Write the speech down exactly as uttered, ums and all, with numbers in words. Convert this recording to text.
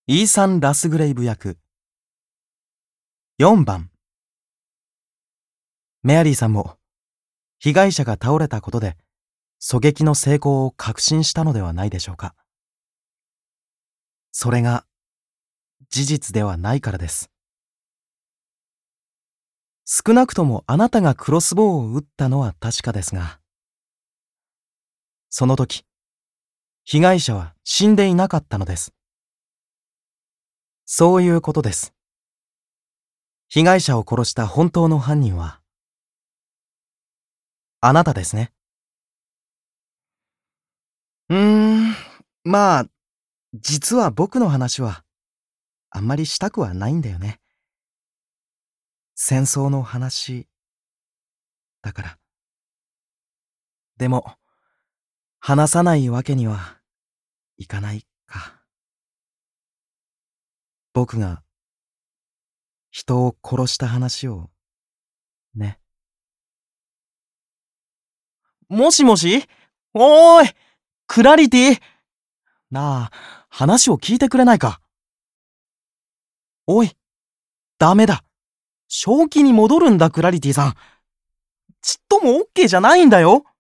イーサン・ラスグレイブ役。よんばん。メアリーさんも被害者が倒れたことで狙撃の成功を確信したのではないでしょうか。それが事実ではないからです。少なくともあなたがクロスボウを撃ったのは確かですが、その時被害者は死んでいなかったのです。そういうことです。被害者を殺した本当の犯人はあなたですね。うーん、まあ、実は僕の話はあんまりしたくはないんだよね。戦争の話だから。でも、話さないわけにはいかないか。僕が人を殺した話をね。もしもし？おーい、クラリティ。なあ、話を聞いてくれないか。おい、ダメだ。正気に戻るんだ、クラリティさん。ちっともオッケーじゃないんだよ。